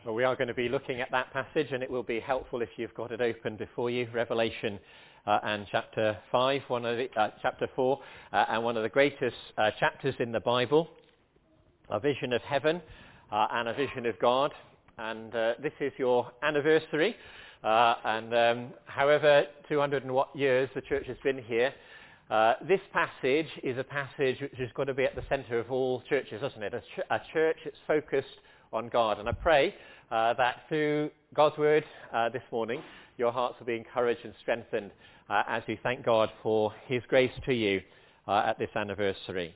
Well, we are going to be looking at that passage, and it will be helpful if you've got it open before you. Revelation and chapter 5, chapter 4, and one of the greatest chapters in the Bible, a vision of heaven and a vision of God. And this is your anniversary. However 200 and what years the church has been here, this passage is a passage which has got to be at the centre of all churches, hasn't it? A church that's focused on God. And I pray that through God's word this morning, your hearts will be encouraged and strengthened as you thank God for his grace to you at this anniversary.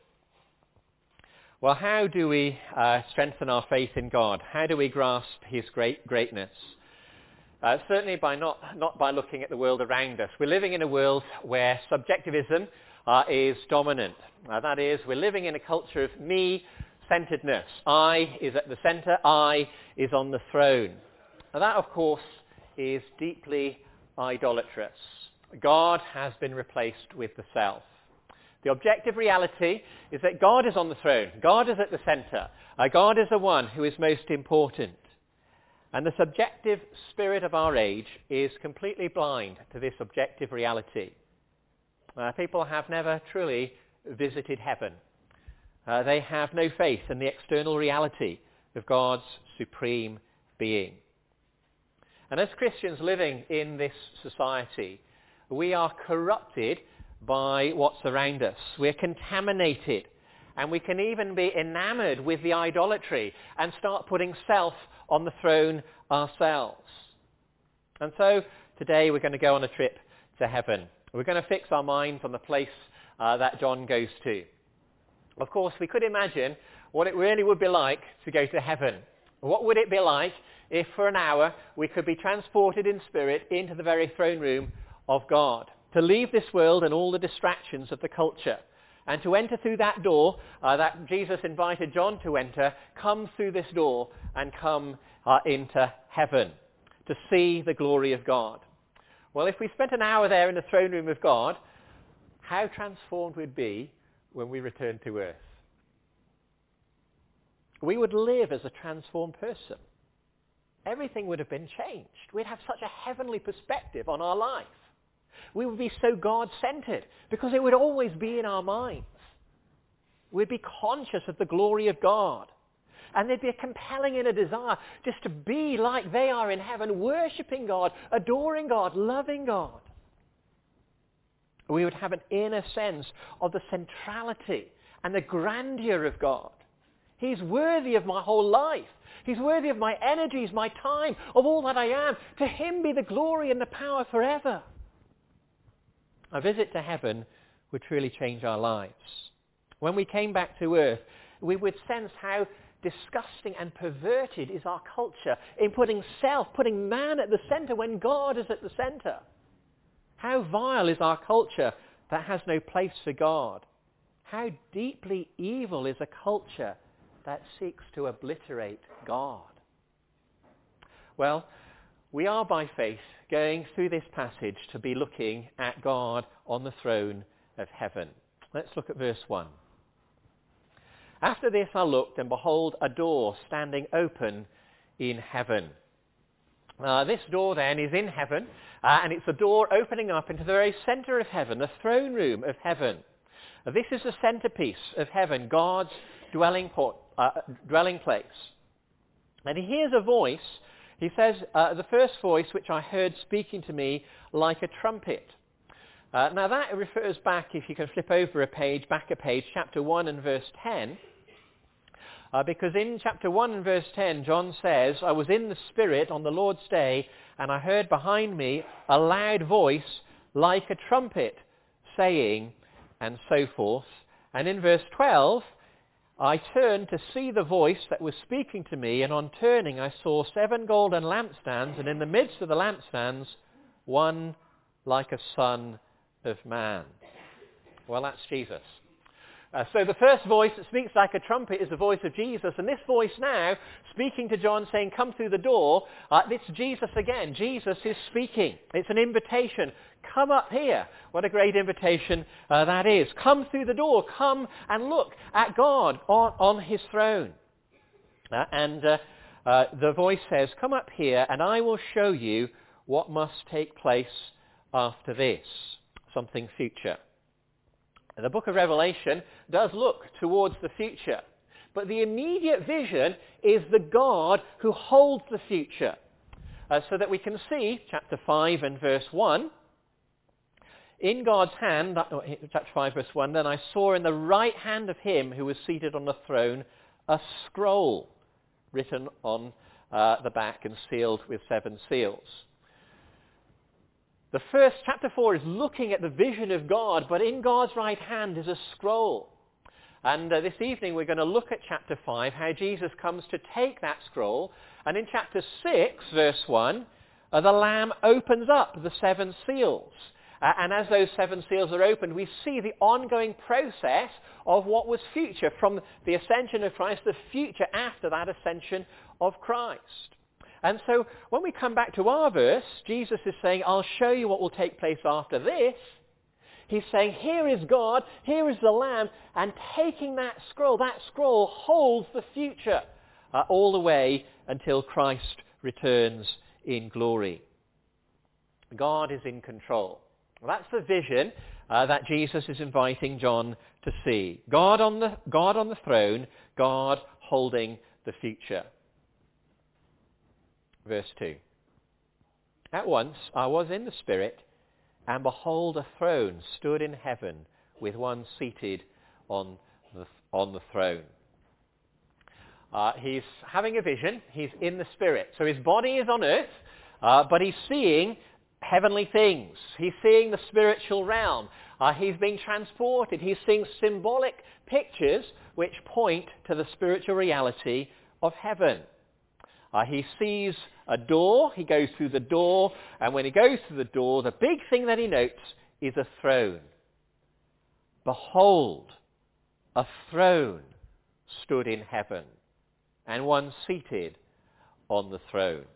Well, how do we strengthen our faith in God? How do we grasp his greatness? Certainly by not by looking at the world around us. We're living in a world where subjectivism is dominant. That is, we're living in a culture of me-centeredness. I is at the centre. I is on the throne. Now that, of course, is deeply idolatrous. God has been replaced with the self. The objective reality is that God is on the throne. God is at the centre. God is the one who is most important. And the subjective spirit of our age is completely blind to this objective reality. People have never truly visited heaven. They have no faith in the external reality of God's supreme being. And as Christians living in this society, we are corrupted by what's around us. We're contaminated, and we can even be enamored with the idolatry and start putting self on the throne ourselves. And so today we're going to go on a trip to heaven. We're going to fix our minds on the place that John goes to. Of course, we could imagine what it really would be like to go to heaven. What would it be like if for an hour we could be transported in spirit into the very throne room of God, to leave this world and all the distractions of the culture, and to enter through that door that Jesus invited John to enter, come through this door and come into heaven, to see the glory of God. Well, if we spent an hour there in the throne room of God, how transformed we'd be when we return to earth. We would live as a transformed person. Everything would have been changed. We'd have such a heavenly perspective on our life. We would be so God-centered because it would always be in our minds. We'd be conscious of the glory of God. And there'd be a compelling inner desire just to be like they are in heaven, worshipping God, adoring God, loving God. We would have an inner sense of the centrality and the grandeur of God. He's worthy of my whole life. He's worthy of my energies, my time, of all that I am. To him be the glory and the power forever. A visit to heaven would truly change our lives. When we came back to earth, we would sense how disgusting and perverted is our culture in putting man at the centre when God is at the centre. How vile is our culture that has no place for God. How deeply evil is a culture that seeks to obliterate God. Well, we are by faith going through this passage to be looking at God on the throne of heaven. Let's look at verse 1. After this I looked, and behold, a door standing open in heaven. This door then is in heaven, and it's a door opening up into the very centre of heaven, the throne room of heaven. This is the centrepiece of heaven, God's dwelling place. And he hears a voice. He says, the first voice which I heard speaking to me like a trumpet. Now that refers back, if you can flip over a page, chapter 1 and verse 10. Because in chapter 1 and verse 10, John says, I was in the Spirit on the Lord's day, and I heard behind me a loud voice like a trumpet saying, and so forth. And in verse 12, I turned to see the voice that was speaking to me, and on turning I saw 7 golden lampstands, and in the midst of the lampstands, one like a son of man. Well, that's Jesus. So the first voice that speaks like a trumpet is the voice of Jesus, and this voice now, speaking to John, saying, come through the door, it's Jesus again. Jesus is speaking. It's an invitation. Come up here. What a great invitation that is. Come through the door. Come and look at God on his throne. the voice says, "Come up here and I will show you what must take place after this," something future. And the book of Revelation does look towards the future, but the immediate vision is the God who holds the future. So that we can see, chapter 5 and verse 1, in God's hand, chapter 5 verse 1, "Then I saw in the right hand of him who was seated on the throne a scroll written on the back and sealed with 7 seals." The first, chapter 4, is looking at the vision of God, but in God's right hand is a scroll. And this evening we're going to look at chapter 5, how Jesus comes to take that scroll. And in chapter 6, verse 1, the Lamb opens up the 7 seals. And as those 7 seals are opened, we see the ongoing process of what was future, from the ascension of Christ, the future after that ascension of Christ. And so when we come back to our verse, Jesus is saying, "I'll show you what will take place after this." He's saying, here is God, here is the Lamb, and taking that scroll holds the future all the way until Christ returns in glory. God is in control. Well, that's the vision that Jesus is inviting John to see. God on the throne, God holding the future. Verse 2. "At once I was in the Spirit, and behold, a throne stood in heaven, with one seated on the throne." He's having a vision. He's in the Spirit. So his body is on earth, but he's seeing heavenly things. He's seeing the spiritual realm. He's being transported. He's seeing symbolic pictures which point to the spiritual reality of heaven. He sees a door. He goes through the door. And when he goes through the door, the big thing that he notes is a throne. "Behold, a throne stood in heaven, and one seated on the throne."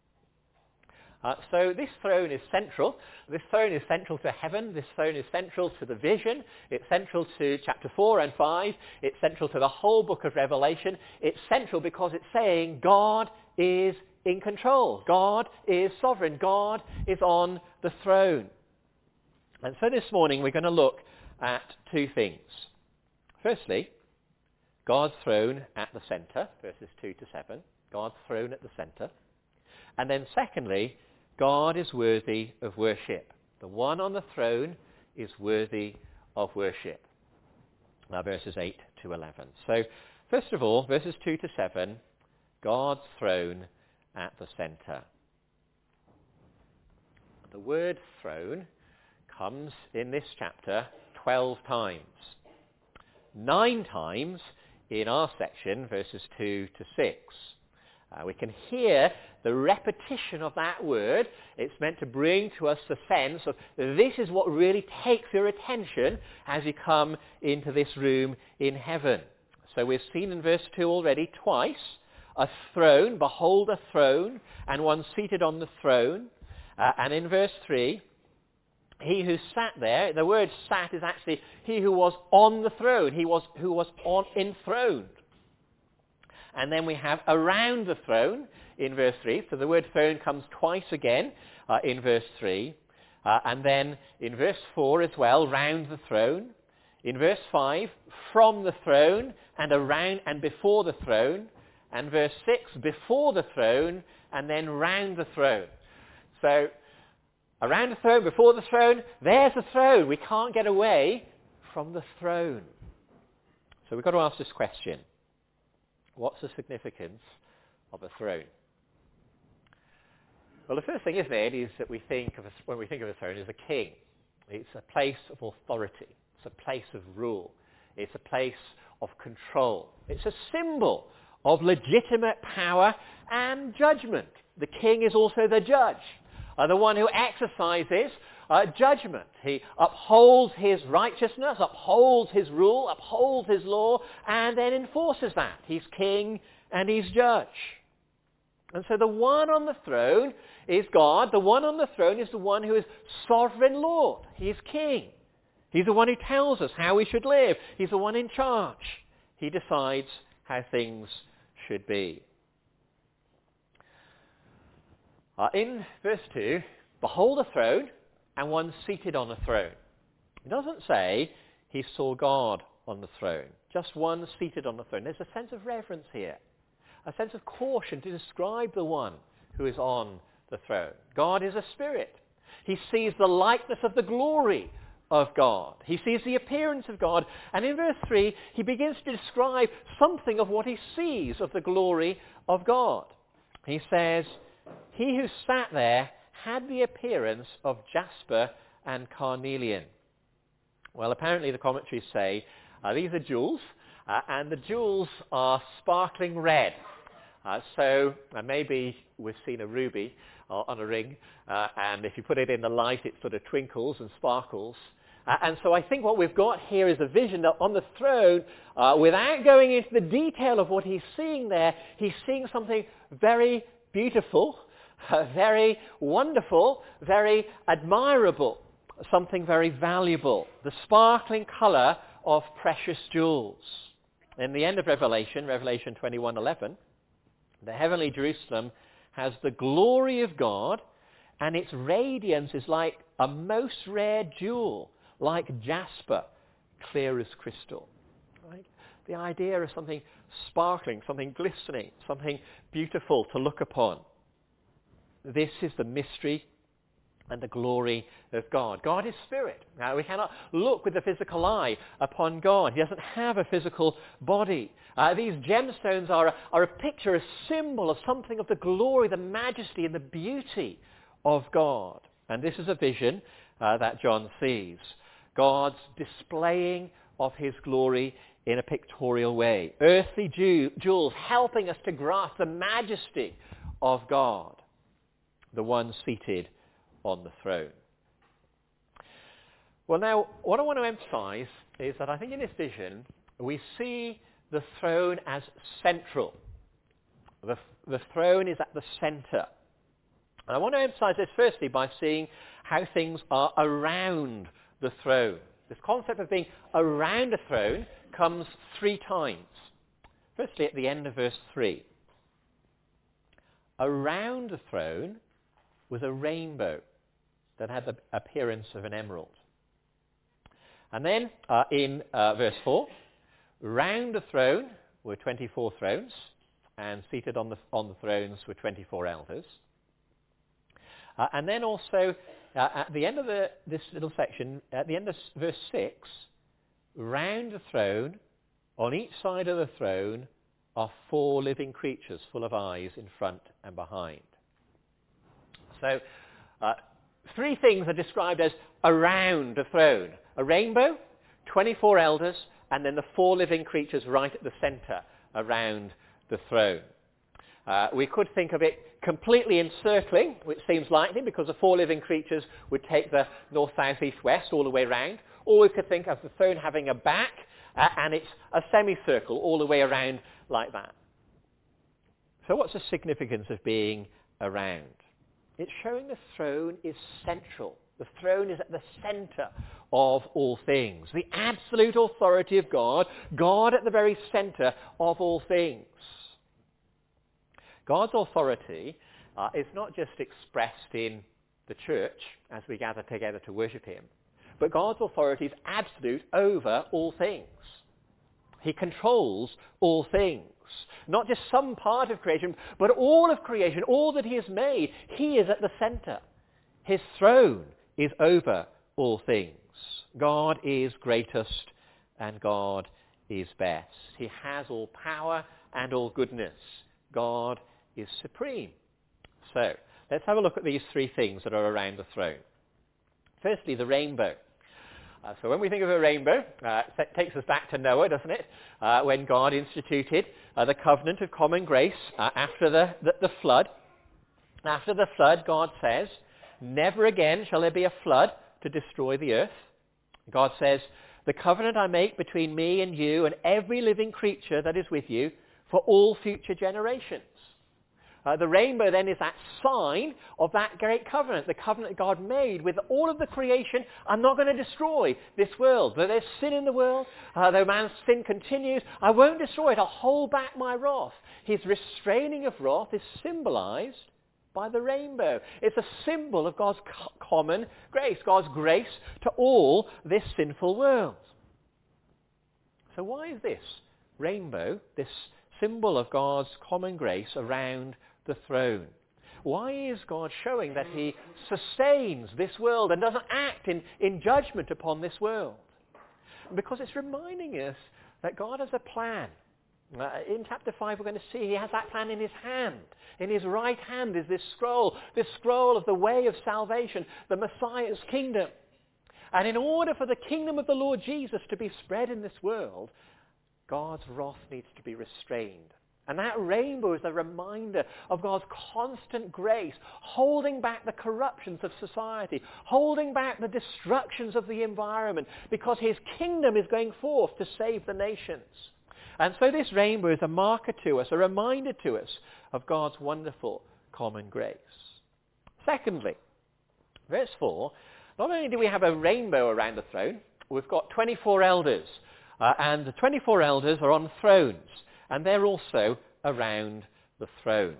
So this throne is central. This throne is central to heaven. This throne is central to the vision. It's central to chapter 4 and 5. It's central to the whole book of Revelation. It's central because it's saying God is in control. God is sovereign. God is on the throne. And so this morning we're going to look at 2 things. Firstly, God's throne at the centre, verses 2 to 7. God's throne at the centre. And then secondly, God is worthy of worship. The one on the throne is worthy of worship. Now verses 8 to 11. So first of all, verses 2 to 7, God's throne at the centre. The word throne comes in this chapter 12 times. 9 times in our section, verses 2 to 6. We can hear the repetition of that word. It's meant to bring to us the sense of this is what really takes your attention as you come into this room in heaven. So we've seen in verse 2 already twice, a throne, behold a throne, and one seated on the throne. And in verse 3, he who sat there, the word sat is actually he who was on the throne, who was enthroned. And then we have around the throne in verse 3. So the word throne comes twice again in verse 3. And then in verse 4 as well, round the throne. In verse 5, from the throne and around and before the throne. And verse 6, before the throne and then round the throne. So around the throne, before the throne, there's the throne. We can't get away from the throne. So we've got to ask this question. What's the significance of a throne? Well, the first thing, isn't it, is that when we think of a throne is a king. It's a place of authority. It's a place of rule. It's a place of control. It's a symbol of legitimate power and judgment. The king is also the judge, the one who exercises judgment. He upholds his righteousness, upholds his rule, upholds his law, and then enforces that. He's king and he's judge. And so the one on the throne is God. The one on the throne is the one who is sovereign Lord. He's king. He's the one who tells us how we should live. He's the one in charge. He decides how things should be. In verse 2, behold a throne and one seated on a throne. It doesn't say he saw God on the throne, just one seated on the throne. There's a sense of reverence here, a sense of caution to describe the one who is on the throne. God is a spirit. He sees the likeness of the glory of God. He sees the appearance of God. And in verse 3, he begins to describe something of what he sees of the glory of God. He says, he who sat there had the appearance of jasper and carnelian. Well, apparently the commentaries say these are jewels, and the jewels are sparkling red. So maybe we've seen a ruby on a ring, and if you put it in the light, it sort of twinkles and sparkles. And so I think what we've got here is a vision that on the throne, without going into the detail of what he's seeing there, he's seeing something very beautiful, very wonderful, very admirable, something very valuable, the sparkling colour of precious jewels. In the end of Revelation 21:11, the heavenly Jerusalem has the glory of God, and its radiance is like a most rare jewel, like jasper, clear as crystal. Right? The idea of something sparkling, something glistening, something beautiful to look upon. This is the mystery and the glory of God. God is spirit. Now, we cannot look with the physical eye upon God. He doesn't have a physical body. These gemstones are a picture, a symbol of something of the glory, the majesty and the beauty of God. And this is a vision that John sees. God's displaying of his glory in a pictorial way. Earthly jewels helping us to grasp the majesty of God, the one seated on the throne. Well, now, what I want to emphasize is that I think in this vision, we see the throne as central. The throne is at the center. And I want to emphasize this firstly by seeing how things are around the throne. This concept of being around a throne comes 3 times. Firstly, at the end of verse 3. Around the throne was a rainbow that had the appearance of an emerald. And then in verse 4, round the throne were 24 thrones, and seated on the thrones were 24 elders. And then also, at the end of this little section, at the end of verse 6, round the throne, on each side of the throne, are 4 living creatures full of eyes in front and behind. So, 3 things are described as around the throne. A rainbow, 24 elders, and then the 4 living creatures right at the center around the throne. We could think of it completely encircling, which seems likely because the 4 living creatures would take the north, south, east, west all the way around. Or we could think of the throne having a back, and it's a semicircle all the way around like that. So what's the significance of being around? It's showing the throne is central. The throne is at the center of all things. The absolute authority of God, God at the very center of all things. God's authority is not just expressed in the church as we gather together to worship him, but God's authority is absolute over all things. He controls all things. Not just some part of creation, but all of creation, all that he has made. He is at the center. His throne is over all things. God is greatest and God is best. He has all power and all goodness. God is supreme. So, let's have a look at these 3 things that are around the throne. Firstly, the rainbow. So when we think of a rainbow, it takes us back to Noah, doesn't it? When God instituted the covenant of common grace after the flood. After the flood, God says, never again shall there be a flood to destroy the earth. God says, the covenant I make between me and you and every living creature that is with you for all future generations. The rainbow then is that sign of that great covenant, the covenant God made with all of the creation. I'm not going to destroy this world. Though there's sin in the world, though man's sin continues, I won't destroy it. I'll hold back my wrath. His restraining of wrath is symbolized by the rainbow. It's a symbol of God's common grace, God's grace to all this sinful world. So why is this rainbow, this symbol of God's common grace around the throne? Why is God showing that he sustains this world and doesn't act in judgment upon this world? Because it's reminding us that God has a plan. In chapter 5 we're going to see he has that plan in his hand. In his right hand is this scroll of the way of salvation, the Messiah's kingdom. And in order for the kingdom of the Lord Jesus to be spread in this world, God's wrath needs to be restrained. And that rainbow is a reminder of God's constant grace, holding back the corruptions of society, holding back the destructions of the environment, because his kingdom is going forth to save the nations. And so this rainbow is a marker to us, a reminder to us of God's wonderful common grace. Secondly, verse 4, not only do we have a rainbow around the throne, we've got 24 elders. And the 24 elders are on thrones. And they're also around the throne.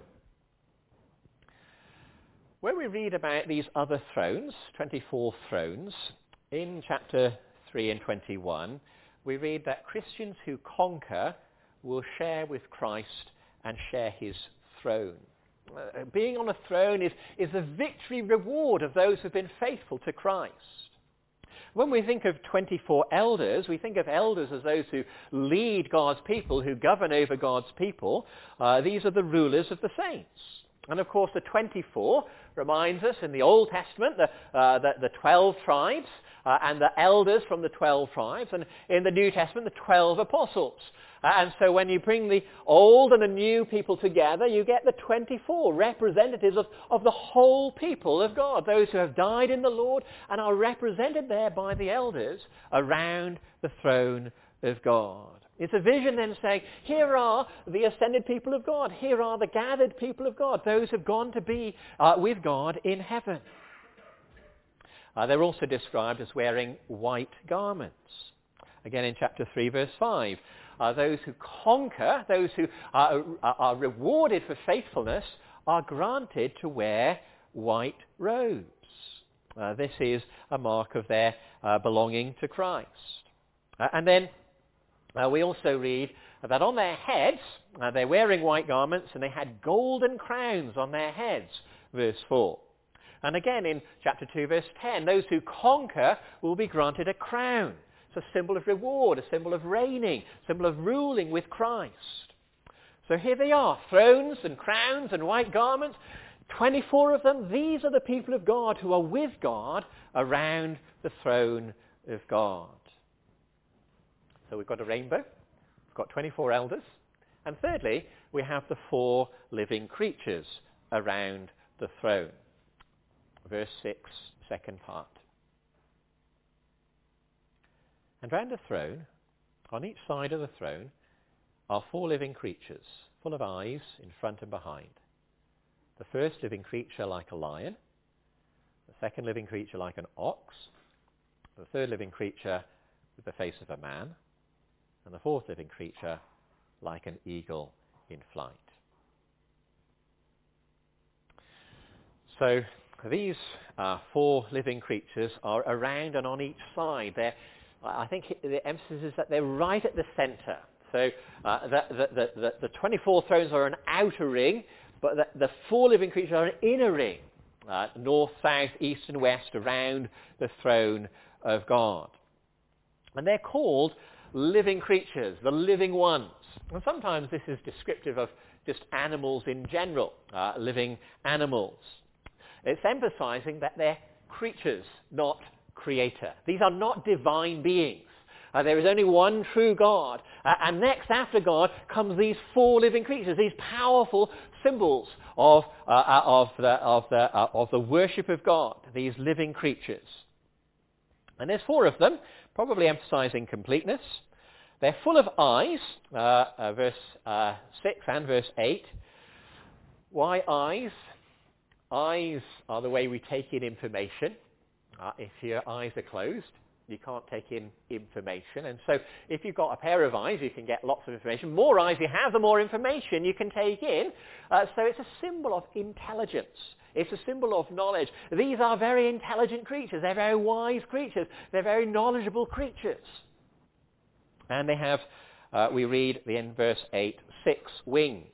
When we read about these other thrones, 24 thrones, in chapter 3 and 21, we read that Christians who conquer will share with Christ and share his throne. Being on a throne is the victory reward of those who've been faithful to Christ. When we think of 24 elders, we think of elders as those who lead God's people, who govern over God's people. These are the rulers of the saints. And of course the 24 reminds us in the Old Testament, the 12 tribes and the elders from the 12 tribes, and in the New Testament the 12 apostles. And so when you bring the old and the new people together, you get the 24 representatives of the whole people of God, those who have died in the Lord and are represented there by the elders around the throne of God. It's a vision then saying, here are the ascended people of God, here are the gathered people of God, those who have gone to be with God in heaven. They're also described as wearing white garments. Again in chapter 3 verse 5. Those who conquer, those who are rewarded for faithfulness, are granted to wear white robes. This is a mark of their belonging to Christ. And then we also read that on their heads, they're wearing white garments and they had golden crowns on their heads, verse 4. And again in chapter 2 verse 10, those who conquer will be granted a crown. It's a symbol of reward, a symbol of reigning, a symbol of ruling with Christ. So here they are, thrones and crowns and white garments, 24 of them. These are the people of God who are with God around the throne of God. So we've got a rainbow, we've got 24 elders, and thirdly, we have the 4 living creatures around the throne. Verse 6, second part. And round the throne, on each side of the throne, are 4 living creatures, full of eyes in front and behind. The first living creature like a lion, the second living creature like an ox, the third living creature with the face of a man, and the fourth living creature like an eagle in flight. So these 4 living creatures are around and on each side. I think the emphasis is that they're right at the center. So the 24 thrones are an outer ring, but the 4 living creatures are an inner ring, north, south, east and west, around the throne of God. And they're called living creatures, the living ones. And sometimes this is descriptive of just animals in general, living animals. It's emphasizing that they're creatures, not creator. These are not divine beings. There is only one true God. And next after God comes these 4 living creatures, these powerful symbols of the worship of God, these living creatures. And there's 4 of them, probably emphasizing completeness. They're full of eyes, verse 6 and verse 8. Why eyes? Eyes are the way we take in information. If your eyes are closed, You can't take in information. And so if you've got a pair of eyes, you can get lots of information. More eyes you have, the more information you can take in. So it's a symbol of intelligence. It's a symbol of knowledge. These are very intelligent creatures. They're very wise creatures. They're very knowledgeable creatures. And they have, we read in verse 8, 6 wings.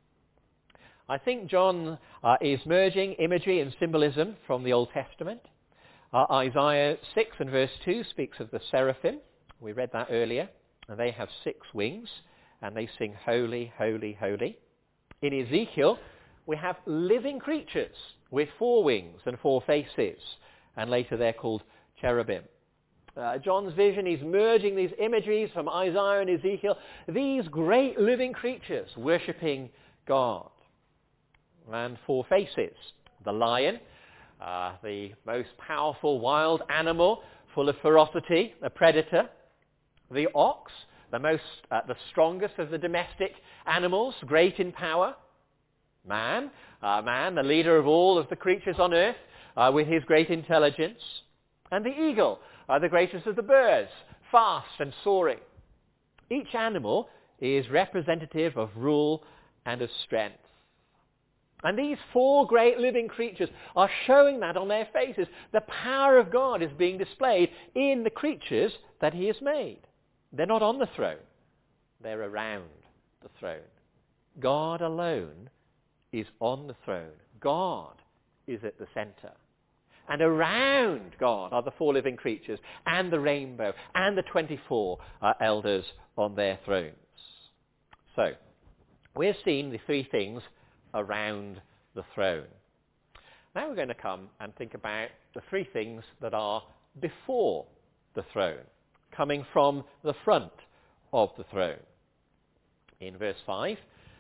I think John is merging imagery and symbolism from the Old Testament. Isaiah 6 and verse 2 speaks of the seraphim. We read that earlier. And they have 6 wings, and they sing, holy, holy, holy. In Ezekiel, we have living creatures with 4 wings and 4 faces. And later they're called cherubim. John's vision is merging these imageries from Isaiah and Ezekiel. These great living creatures worshipping God. And 4 faces. The lion, the most powerful wild animal, full of ferocity, a predator. The ox, the strongest of the domestic animals, great in power. Man, the leader of all of the creatures on earth, with his great intelligence. And the eagle, the greatest of the birds, fast and soaring. Each animal is representative of rule and of strength. And these 4 great living creatures are showing that on their faces. The power of God is being displayed in the creatures that he has made. They're not on the throne. They're around the throne. God alone is on the throne. God is at the center. And around God are the 4 living creatures and the rainbow and the 24 elders on their thrones. So, we've seen the 3 things around the throne. Now we're going to come and think about the 3 things that are before the throne, coming from the front of the throne. In verse 5,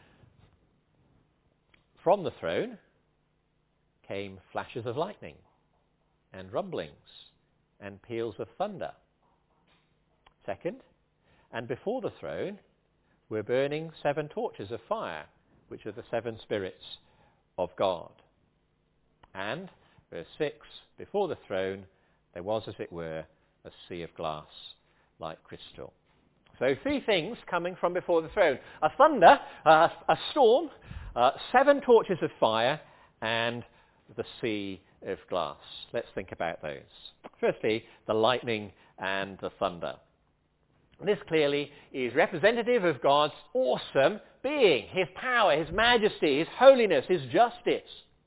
from the throne came flashes of lightning and rumblings and peals of thunder. Second, and before the throne were burning 7 torches of fire, which are the 7 spirits of God. And, verse 6, before the throne there was, as it were, a sea of glass like crystal. So 3 things coming from before the throne. A thunder, a storm, 7 torches of fire, and the sea of glass. Let's think about those. Firstly, the lightning and the thunder. This clearly is representative of God's awesome being, his power, his majesty, his holiness, his justice.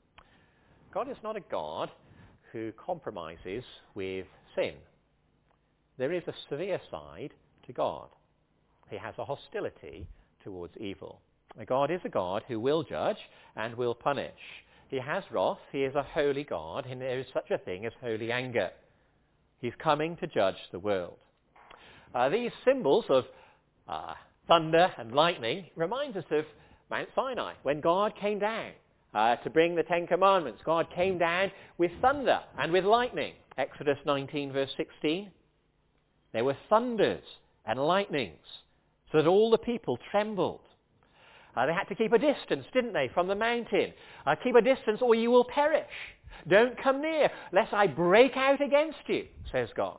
God is not a God who compromises with sin. There is a severe side to God. He has a hostility towards evil. God is a God who will judge and will punish. He has wrath. He is a holy God, and there is such a thing as holy anger. He's coming to judge the world. These symbols of thunder and lightning remind us of Mount Sinai, when God came down to bring the 10 Commandments. God came down with thunder and with lightning. Exodus 19 verse 16. There were thunders and lightnings so that all the people trembled. They had to keep a distance, didn't they, from the mountain. Keep a distance or you will perish. Don't come near, lest I break out against you, says God.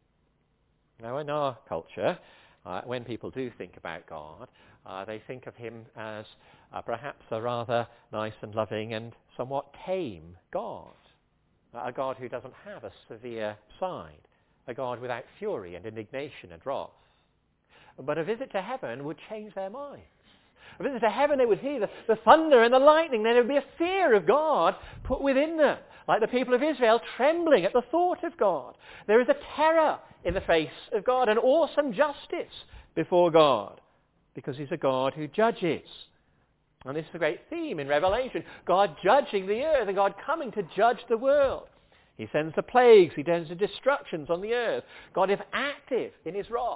Now, in our culture, when people do think about God, they think of him as perhaps a rather nice and loving and somewhat tame God. A God who doesn't have a severe side. A God without fury and indignation and wrath. But a visit to heaven would change their minds. A visit to heaven, they would hear the thunder and the lightning. There would be a fear of God put within them, like the people of Israel trembling at the thought of God. There is a terror in the face of God, an awesome justice before God, because he's a God who judges. And this is a great theme in Revelation, God judging the earth and God coming to judge the world. He sends the plagues, he sends the destructions on the earth. God is active in his wrath.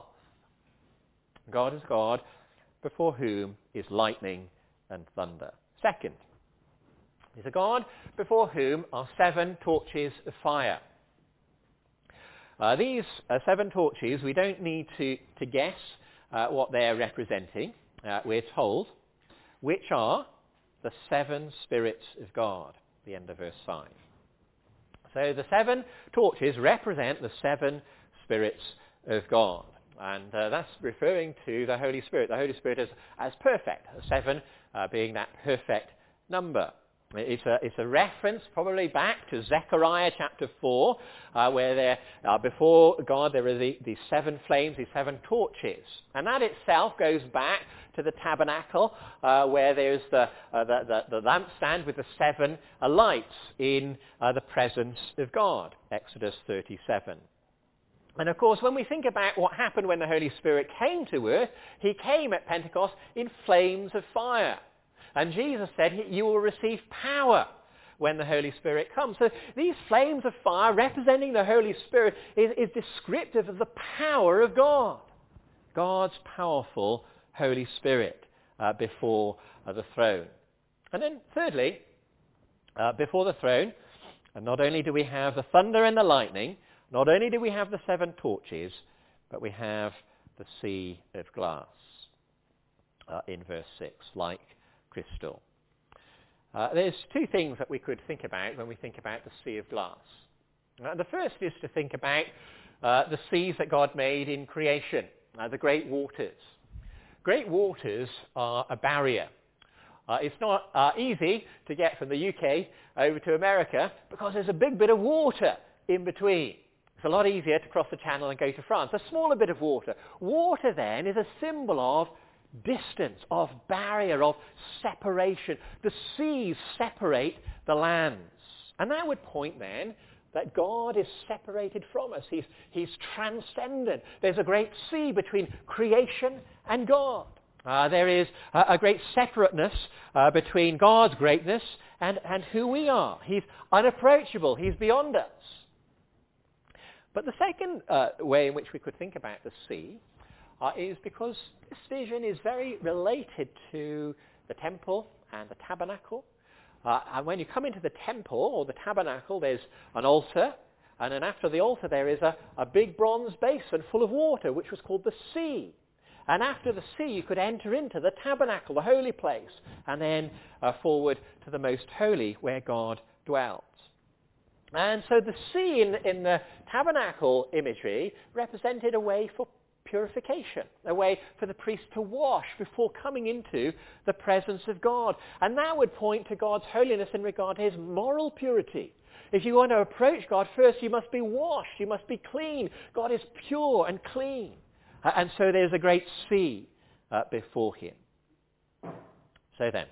God is God before whom is lightning and thunder. Second, he's a God before whom are 7 torches of fire. These 7 torches, we don't need to guess what they're representing. We're told which are the 7 spirits of God, the end of verse 5. So the 7 torches represent the 7 spirits of God. And that's referring to the Holy Spirit. The Holy Spirit as perfect, 7 being that perfect number. It's a reference probably back to Zechariah chapter 4, where there, before God there are these 7 flames, these 7 torches. And that itself goes back to the tabernacle, where there's the lampstand with the 7 lights in the presence of God, Exodus 37. And of course, when we think about what happened when the Holy Spirit came to earth, he came at Pentecost in flames of fire. And Jesus said, you will receive power when the Holy Spirit comes. So these flames of fire representing the Holy Spirit is descriptive of the power of God. God's powerful Holy Spirit before the throne. And then thirdly, before the throne, and not only do we have the thunder and the lightning, not only do we have the 7 torches, but we have the sea of glass in verse 6, like crystal. There's 2 things that we could think about when we think about the sea of glass. The first is to think about the seas that God made in creation, the great waters. Great waters are a barrier. It's not easy to get from the UK over to America because there's a big bit of water in between. It's a lot easier to cross the channel and go to France. A smaller bit of water. Water then is a symbol of distance, of barrier, of separation. The seas separate the lands. And that would point then that God is separated from us. He's transcendent. There's a great sea between creation and God. There is a great separateness between God's greatness and who we are. He's unapproachable. He's beyond us. But the second way in which we could think about the sea is because this vision is very related to the temple and the tabernacle. And when you come into the temple or the tabernacle, there's an altar, and then after the altar there is a big bronze basin full of water, which was called the sea. And after the sea you could enter into the tabernacle, the holy place, and then forward to the most holy where God dwelt. And so the sea in the tabernacle imagery represented a way for purification, a way for the priest to wash before coming into the presence of God. And that would point to God's holiness in regard to his moral purity. If you want to approach God, first you must be washed, you must be clean. God is pure and clean. And so there's a great sea before him. So then,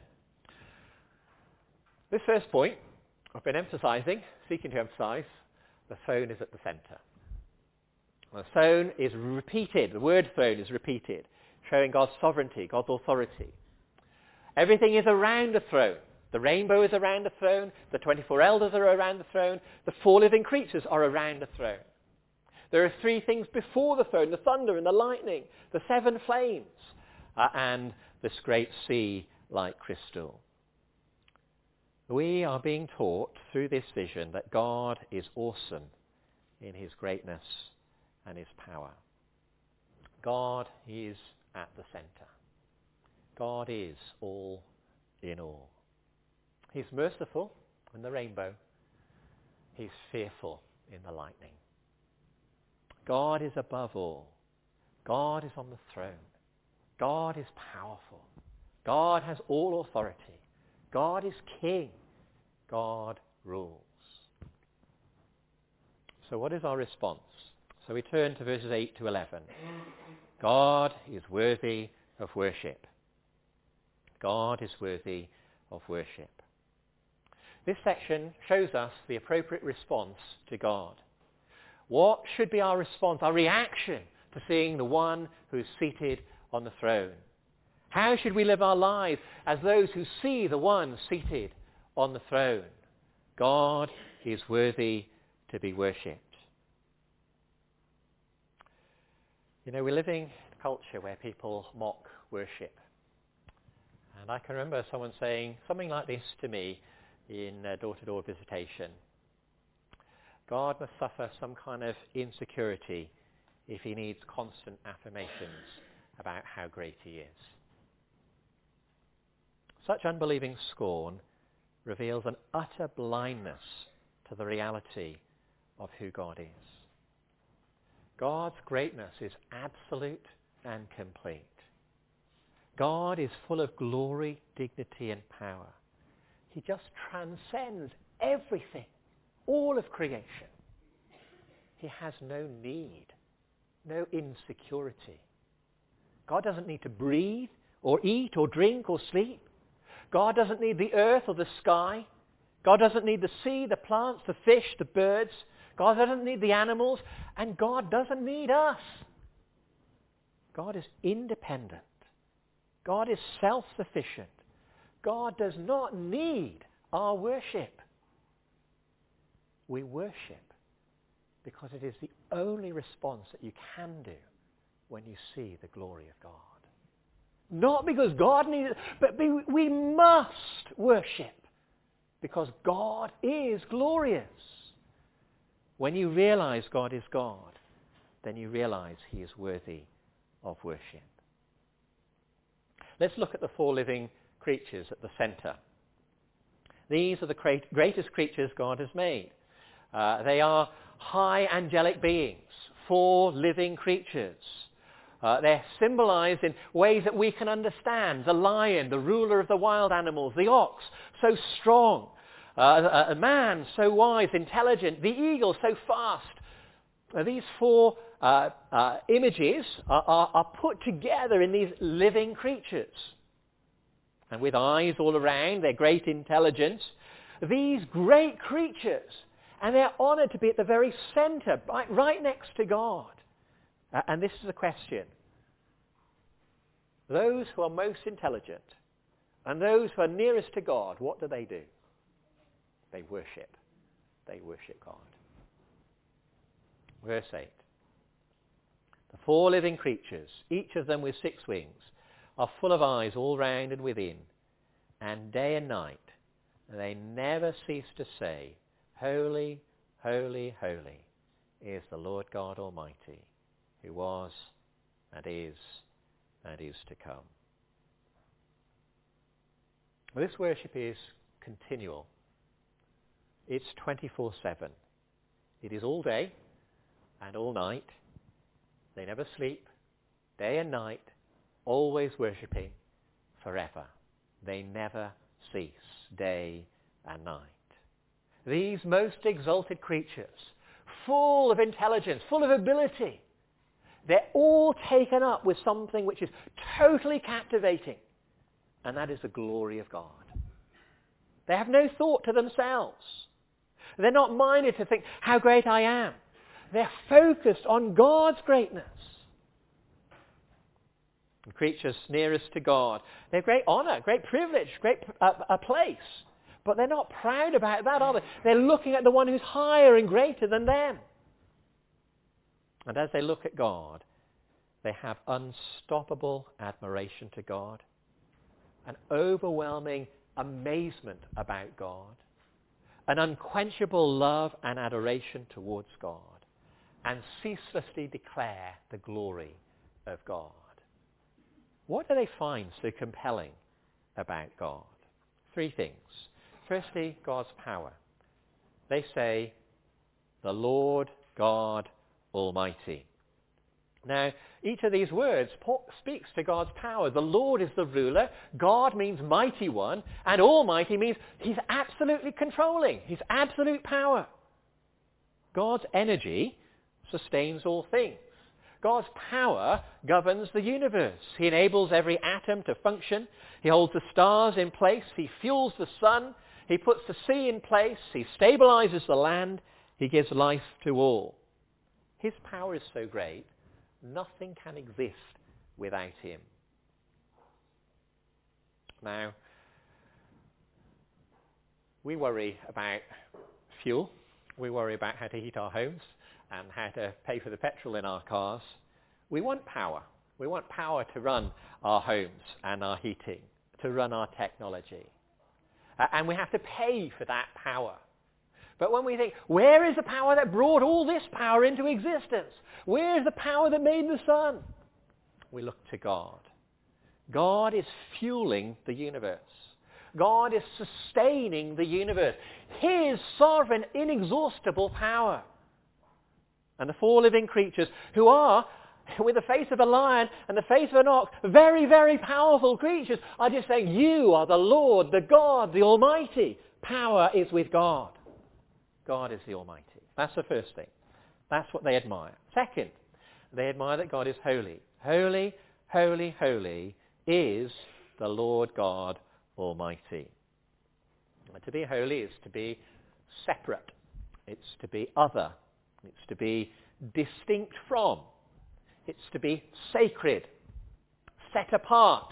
this first point I've been seeking to emphasize, the throne is at the center. The throne is repeated, the word throne is repeated, showing God's sovereignty, God's authority. Everything is around the throne. The rainbow is around the throne, the 24 elders are around the throne, the 4 living creatures are around the throne. There are 3 things before the throne, the thunder and the lightning, the 7 flames, and this great sea like crystal. We are being taught through this vision that God is awesome in his greatness and his power. God is at the center. God is all in all. He's merciful in the rainbow. He's fearful in the lightning. God is above all. God is on the throne. God is powerful. God has all authority. God is king. God rules. So what is our response? So we turn to verses 8 to 11. God is worthy of worship. God is worthy of worship. This section shows us the appropriate response to God. What should be our response, our reaction to seeing the one who is seated on the throne? How should we live our lives as those who see the one seated on the throne? God is worthy to be worshipped. You know, we're living in a culture where people mock worship. And I can remember someone saying something like this to me in door-to-door visitation. God must suffer some kind of insecurity if he needs constant affirmations about how great he is. Such unbelieving scorn reveals an utter blindness to the reality of who God is. God's greatness is absolute and complete. God is full of glory, dignity, and power. He just transcends everything, all of creation. He has no need, no insecurity. God doesn't need to breathe or eat or drink or sleep. God doesn't need the earth or the sky. God doesn't need the sea, the plants, the fish, the birds. God doesn't need the animals. And God doesn't need us. God is independent. God is self-sufficient. God does not need our worship. We worship because it is the only response that you can do when you see the glory of God. Not because God needs it, but we must worship because God is glorious. When you realize God is God, then you realize he is worthy of worship. Let's look at the four living creatures at the center. These are the greatest creatures God has made. They are high angelic beings, four living creatures. They're symbolized in ways that we can understand. The lion, the ruler of the wild animals, the ox, so strong, a man, so wise, intelligent, the eagle, so fast. These four images are put together in these living creatures. And with eyes all around, their great intelligence, these great creatures, and they're honored to be at the very center, right next to God. And this is the question. Those who are most intelligent and those who are nearest to God, what do? They worship. They worship God. Verse 8. The four living creatures, each of them with 6 wings, are full of eyes all round and within, and day and night they never cease to say, Holy, holy, holy is the Lord God Almighty, who was and is to come. Well, this worship is continual. It's 24/7. It is all day and all night. They never sleep, day and night, always worshipping forever. They never cease, day and night. These most exalted creatures, full of intelligence, full of ability, they're all taken up with something which is totally captivating, and that is the glory of God. They have no thought to themselves. They're not minded to think, how great I am. They're focused on God's greatness. The creatures nearest to God, they have great honor, great privilege, great place. But they're not proud about that, are they? They're looking at the one who's higher and greater than them. And as they look at God, they have unstoppable admiration to God, an overwhelming amazement about God, an unquenchable love and adoration towards God, and ceaselessly declare the glory of God. What do they find so compelling about God? 3 things. Firstly, God's power. They say, the Lord God Almighty. Now, each of these words speaks to God's power. The Lord is the ruler. God means mighty one. And almighty means he's absolutely controlling. He's absolute power. God's energy sustains all things. God's power governs the universe. He enables every atom to function. He holds the stars in place. He fuels the sun. He puts the sea in place. He stabilizes the land. He gives life to all. His power is so great, nothing can exist without him. Now, we worry about fuel. We worry about how to heat our homes and how to pay for the petrol in our cars. We want power. We want power to run our homes and our heating, to run our technology. And we have to pay for that power. But when we think, where is the power that brought all this power into existence? Where is the power that made the sun? We look to God. God is fueling the universe. God is sustaining the universe. His sovereign, inexhaustible power. And the four living creatures, who are, with the face of a lion and the face of an ox, very, very powerful creatures, are just saying, you are the Lord, the God, the Almighty. Power is with God. God is the Almighty. That's the first thing. That's what they admire. Second, they admire that God is holy. Holy, holy, holy is the Lord God Almighty. And to be holy is to be separate. It's to be other. It's to be distinct from. It's to be sacred, set apart.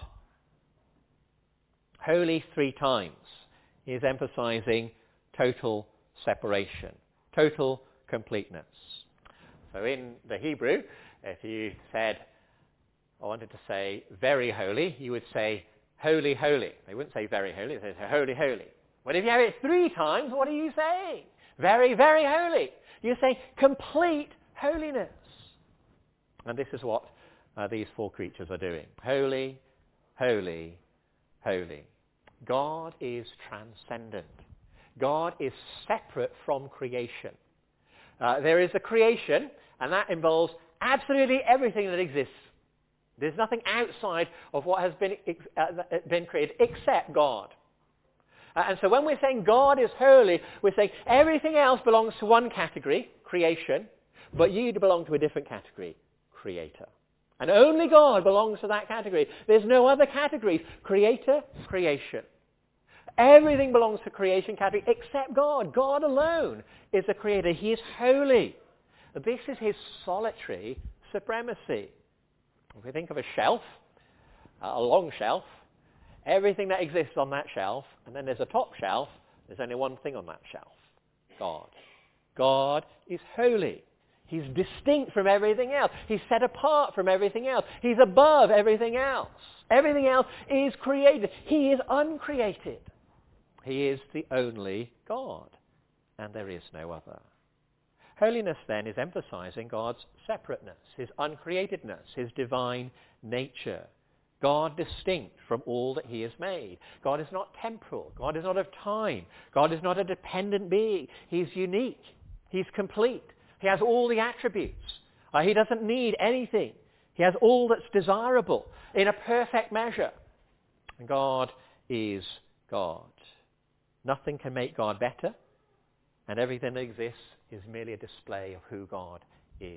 Holy 3 times is emphasizing total separation, total completeness. So in the Hebrew, if you said, I wanted to say very holy, you would say holy, holy. They wouldn't say very holy, they'd say holy, holy. But if you have it 3 times, what are you saying? Very, very holy. You're saying complete holiness. And this is what these 4 creatures are doing. Holy, holy, holy. God is transcendent. God is separate from creation. There is a creation, and that involves absolutely everything that exists. There's nothing outside of what has been created except God. And so when we're saying God is holy, we're saying everything else belongs to one category, creation, but you belong to a different category, creator. And only God belongs to that category. There's no other categories. Creator, creation. Everything belongs to creation category except God. God alone is the creator. He is holy. This is his solitary supremacy. If we think of a shelf, a long shelf, everything that exists on that shelf, and then there's a top shelf, there's only one thing on that shelf, God. God is holy. He's distinct from everything else. He's set apart from everything else. He's above everything else. Everything else is created. He is uncreated. He is the only God, and there is no other. Holiness, then, is emphasizing God's separateness, his uncreatedness, his divine nature. God distinct from all that he has made. God is not temporal. God is not of time. God is not a dependent being. He's unique. He's complete. He has all the attributes. He doesn't need anything. He has all that's desirable in a perfect measure. God is God. Nothing can make God better, and everything that exists is merely a display of who God is.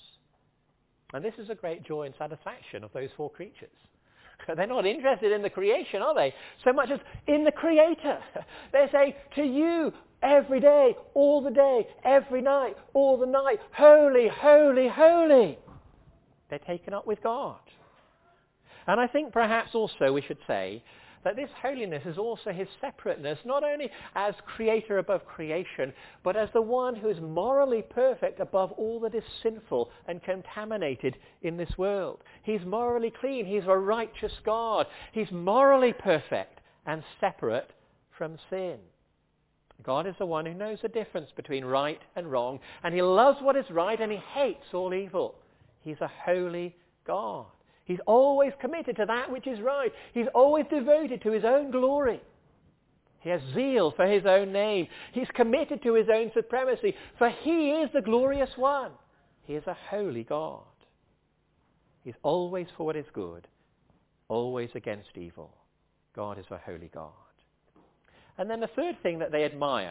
And this is a great joy and satisfaction of those 4 creatures. They're not interested in the creation, are they? So much as in the Creator. They're saying, to you, every day, all the day, every night, all the night, holy, holy, holy. They're taken up with God. And I think perhaps also we should say that this holiness is also his separateness, not only as creator above creation, but as the one who is morally perfect above all that is sinful and contaminated in this world. He's morally clean. He's a righteous God. He's morally perfect and separate from sin. God is the one who knows the difference between right and wrong, and he loves what is right and he hates all evil. He's a holy God. He's always committed to that which is right. He's always devoted to his own glory. He has zeal for his own name. He's committed to his own supremacy, for he is the glorious one. He is a holy God. He's always for what is good, always against evil. God is a holy God. And then the third thing that they admire,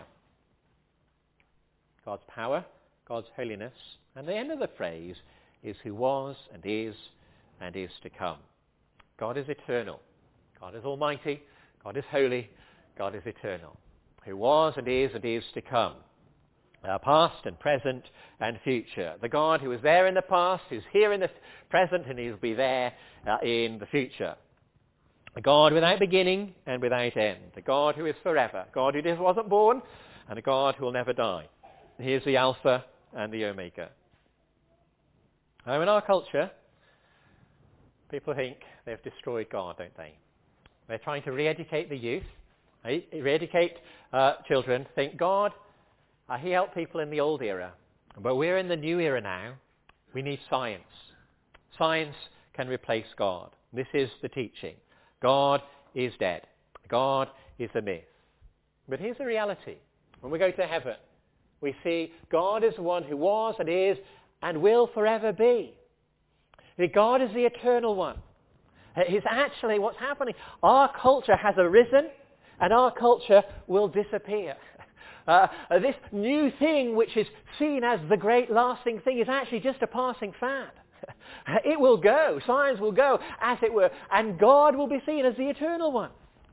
God's power, God's holiness, and the end of the phrase is who was and is to come. God is eternal. God is almighty. God is holy. God is eternal. Who was and is to come. Past and present and future. The God who was there in the past, who's here in the present, and he'll be there in the future. A God without beginning and without end. A God who is forever. A God who wasn't born, and a God who will never die. He is the Alpha and the Omega. Now in our culture, people think they've destroyed God, don't they? They're trying to re-educate the youth, re-educate children, think God, he helped people in the old era, but we're in the new era now. We need science. Science can replace God. This is the teaching. God is dead. God is a myth. But here's the reality. When we go to heaven, We see God is the one who was and is and will forever be. That God is the eternal one. It's actually what's happening. Our culture has arisen and our culture will disappear. This new thing which is seen as the great lasting thing is actually just a passing fad. It will go. Science will go, as it were. And God will be seen as the eternal one.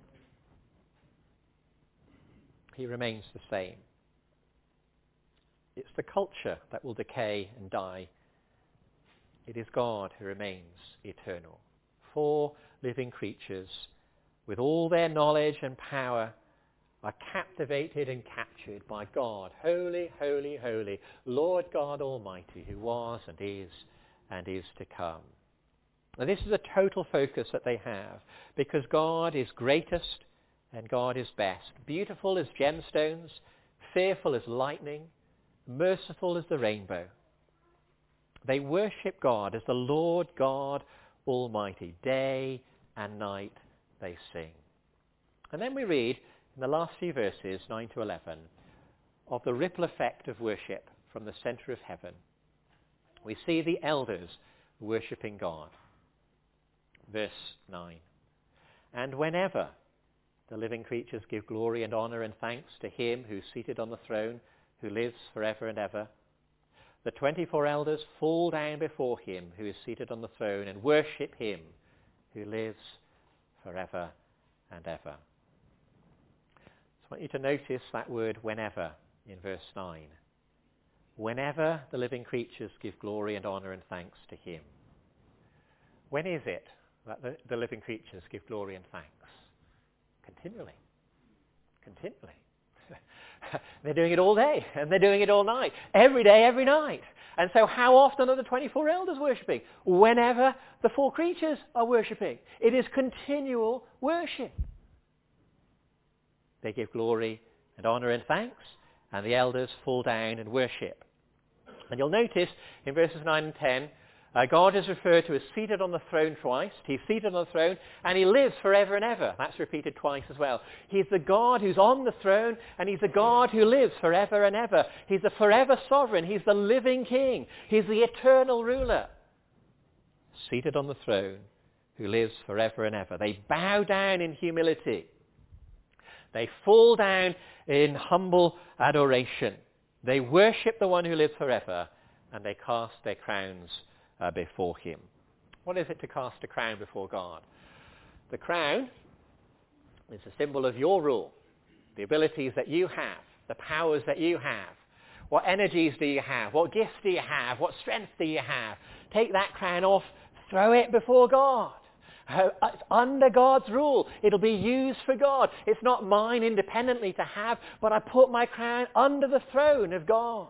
He remains the same. It's the culture that will decay and die. It is God who remains eternal. 4 living creatures, with all their knowledge and power, are captivated and captured by God. Holy, holy, holy, Lord God Almighty, who was and is to come. And this is a total focus that they have, because God is greatest and God is best. Beautiful as gemstones, fearful as lightning, merciful as the rainbow. They worship God as the Lord God Almighty. Day and night they sing. And then we read in the last few verses, 9 to 11, of the ripple effect of worship from the center of heaven. We see the elders worshipping God. Verse 9. And whenever the living creatures give glory and honor and thanks to him who's seated on the throne, who lives forever and ever, the 24 elders fall down before him who is seated on the throne and worship him who lives forever and ever. I want you to notice that word whenever in verse 9. Whenever the living creatures give glory and honor and thanks to him. When is it that the living creatures give glory and thanks? Continually. Continually. They're doing it all day, and they're doing it all night. Every day, every night. And so how often are the 24 elders worshipping? Whenever the 4 creatures are worshipping. It is continual worship. They give glory and honor and thanks, and the elders fall down and worship. And you'll notice in verses 9 and 10, God is referred to as seated on the throne twice. He's seated on the throne, and he lives forever and ever. That's repeated twice as well. He's the God who's on the throne, and he's the God who lives forever and ever. He's the forever sovereign. He's the living king. He's the eternal ruler. Seated on the throne, who lives forever and ever. They bow down in humility. They fall down in humble adoration. They worship the one who lives forever, and they cast their crowns before him. What is it to cast a crown before God? The crown is a symbol of your rule, the abilities that you have, the powers that you have. What energies do you have? What gifts do you have? What strength do you have? Take that crown off, throw it before God. It's under God's rule. It'll be used for God. It's not mine independently to have, but I put my crown under the throne of God.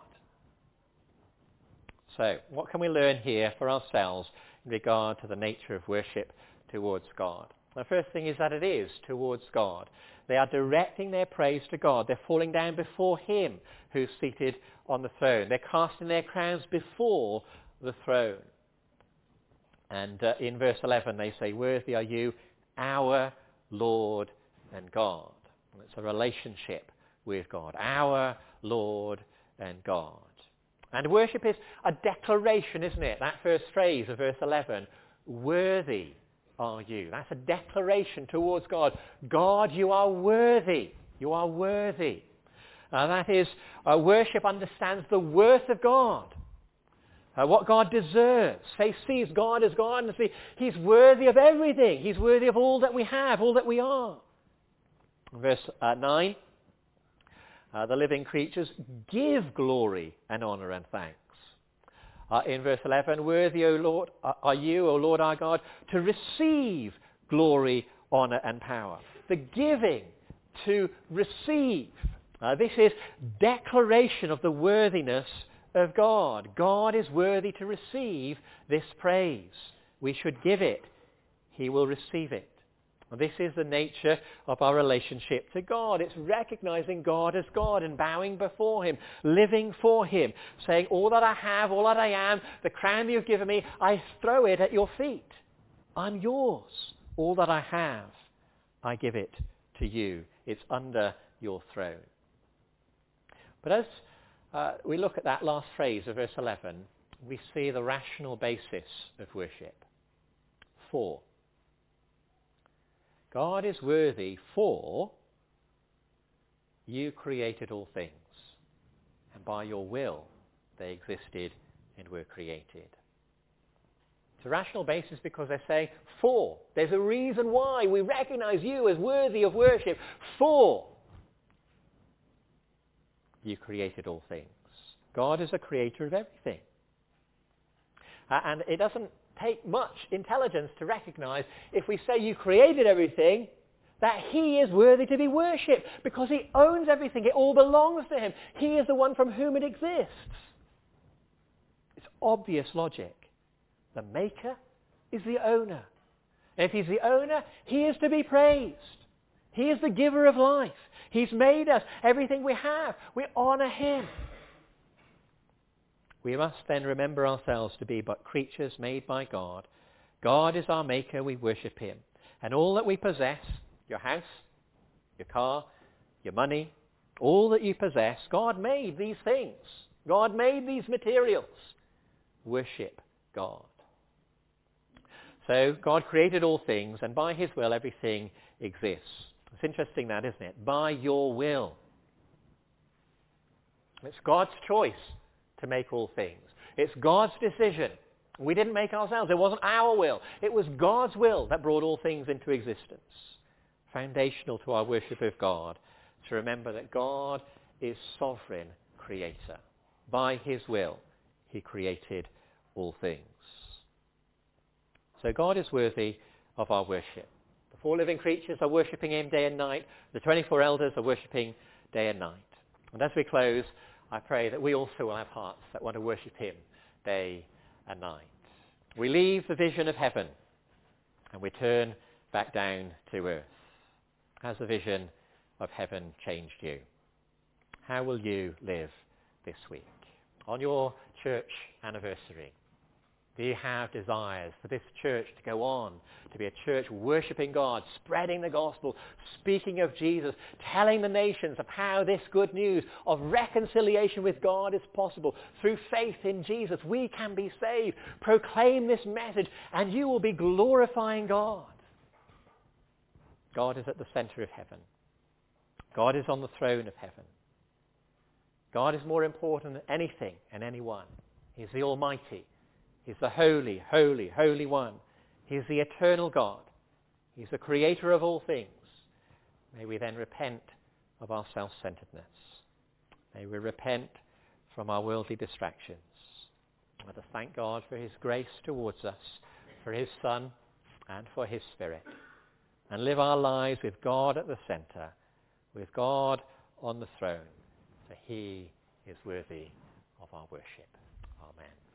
So, what can we learn here for ourselves in regard to the nature of worship towards God? The first thing is that it is towards God. They are directing their praise to God. They're falling down before him who's seated on the throne. They're casting their crowns before the throne. And in verse 11 they say, "Worthy are you, our Lord and God." And it's a relationship with God. Our Lord and God. And worship is a declaration, isn't it? That first phrase of verse 11, "Worthy are you." That's a declaration towards God. God, you are worthy. You are worthy. That is, worship understands the worth of God. What God deserves. Faith sees God as God and see he's worthy of everything. He's worthy of all that we have, all that we are. Verse 9. The living creatures give glory and honor and thanks. In verse 11, "Worthy, O Lord, are you, O Lord our God, to receive glory, honor and power." The giving, to receive. This is declaration of the worthiness of God. God is worthy to receive this praise. We should give it. He will receive it. This is the nature of our relationship to God. It's recognizing God as God and bowing before him, living for him, saying, all that I have, all that I am, the crown you've given me, I throw it at your feet. I'm yours. All that I have, I give it to you. It's under your throne. But as we look at that last phrase of verse 11, we see the rational basis of worship. For God is worthy, for you created all things, and by your will they existed and were created. It's a rational basis because they say, for. There's a reason why we recognize you as worthy of worship. For you created all things. God is a creator of everything. And it doesn't take much intelligence to recognize, if we say you created everything, that he is worthy to be worshipped because he owns everything. It all belongs to him. He is the one from whom it exists. It's obvious logic. The maker is the owner. And if he's the owner, he is to be praised. He is the giver of life. He's made us. Everything we have, we honor him. We must then remember ourselves to be but creatures made by God. God is our maker. We worship him. And all that we possess, your house, your car, your money, all that you possess, God made these things. God made these materials. Worship God. So God created all things, and by his will everything exists. It's interesting that, isn't it? By your will. It's God's choice to make all things. It's God's decision. We didn't make ourselves. It wasn't our will. It was God's will that brought all things into existence. Foundational to our worship of God, to remember that God is sovereign creator. By his will, he created all things. So God is worthy of our worship. The 4 living creatures are worshipping him day and night. The 24 elders are worshipping day and night. And as we close, I pray that we also will have hearts that want to worship him day and night. We leave the vision of heaven and we turn back down to earth. Has the vision of heaven changed you? How will you live this week? On your church anniversary, do you have desires for this church to go on, to be a church worshipping God, spreading the gospel, speaking of Jesus, telling the nations of how this good news of reconciliation with God is possible? Through faith in Jesus, we can be saved. Proclaim this message and you will be glorifying God. God is at the center of heaven. God is on the throne of heaven. God is more important than anything and anyone. He's the Almighty. He's the holy, holy, holy one. He's the eternal God. He's the creator of all things. May we then repent of our self-centeredness. May we repent from our worldly distractions. Let us thank God for his grace towards us, for his Son, and for his Spirit. And live our lives with God at the center, with God on the throne, for he is worthy of our worship. Amen.